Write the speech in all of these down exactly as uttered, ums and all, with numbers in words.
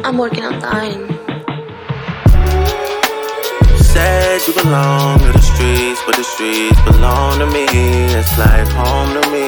I'm working on dying. Said you belong to the streets, but the streets belong to me. It's like home to me.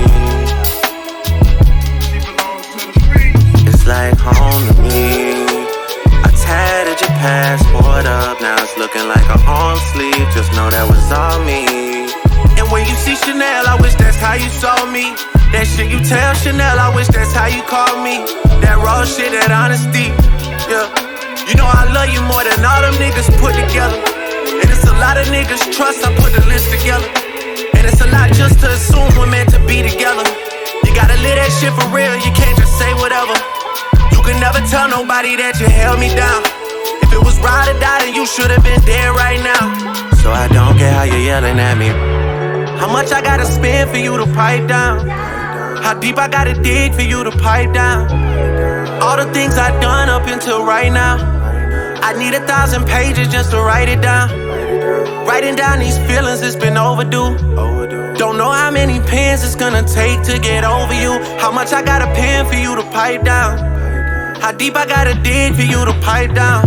It's like home to me. I tatted your passport up, now it's looking like a arm sleeve. Just know that was all me. And when you see Chanel, I wish that's how you saw me. That shit you tell Chanel, I wish that's how you call me. That raw shit, that honesty, yeah. You know I love you more than all them niggas put together. And it's a lot of niggas trust, I put the list together. And it's a lot just to assume we're meant to be together. You gotta live that shit for real, you can't just say whatever. You can never tell nobody that you held me down. If it was ride or die, then you should've been dead right now. So I don't care how you're yelling at me. How much I gotta spend for you to pipe down? How deep I gotta dig for you to pipe down? All the things I've done up until right now, I need a thousand pages just to write it down. Writing down these feelings, it's been overdue. Don't know how many pens it's gonna take to get over you. How much I gotta pen for you to pipe down? How deep I gotta dig for you to pipe down?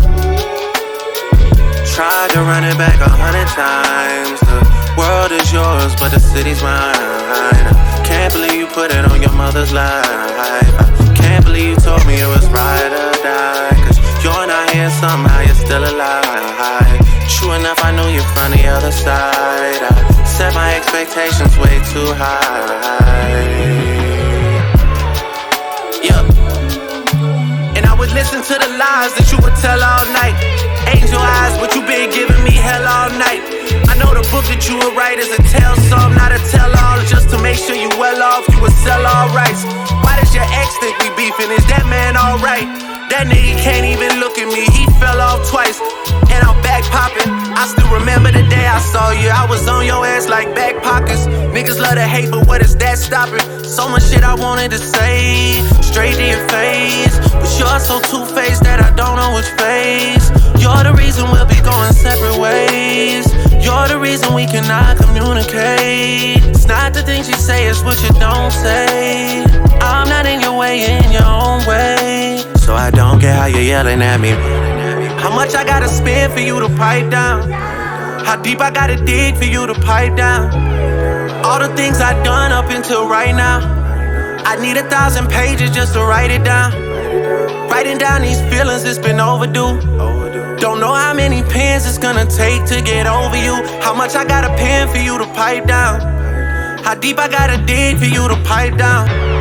Tried to run it back a hundred times. The world is yours, but the city's mine. Can't believe you put it on your mother's life. I can't believe you told me it was ride or die. Cause you're not here, somehow you're still alive. True enough, I knew you from the other side. I set my expectations way too high. Yeah. And I would listen to the lies that you would tell all night. Angel eyes, but you been giving me hell all night. I know the book that you would write is a tell some, not a tell all. Just to make sure you well off, you would sell all rights. Why does your ex think we beefing? Is that man alright? That nigga can't even look at me, he fell off twice. And I'm back popping. I still remember the day I saw you. I was on your ass like back pockets. Niggas love to hate, but what is that stopping? So much shit I wanted to say, straight to your face. But you're so two-faced that I don't know which face. You're the reason we'll be going separate ways. You're the reason we cannot communicate. It's not the things you say, it's what you don't say. I'm not in your way, in your own way. So I don't care how you're yelling at me. How much I gotta spend for you to pipe down? How deep I gotta dig for you to pipe down? All the things I've done up until right now, I need a thousand pages just to write it down. Writing down these feelings, it's been overdue. Don't know how many pens it's gonna take to get over you. How much I gotta pen for you to pipe down? How deep I gotta dig for you to pipe down?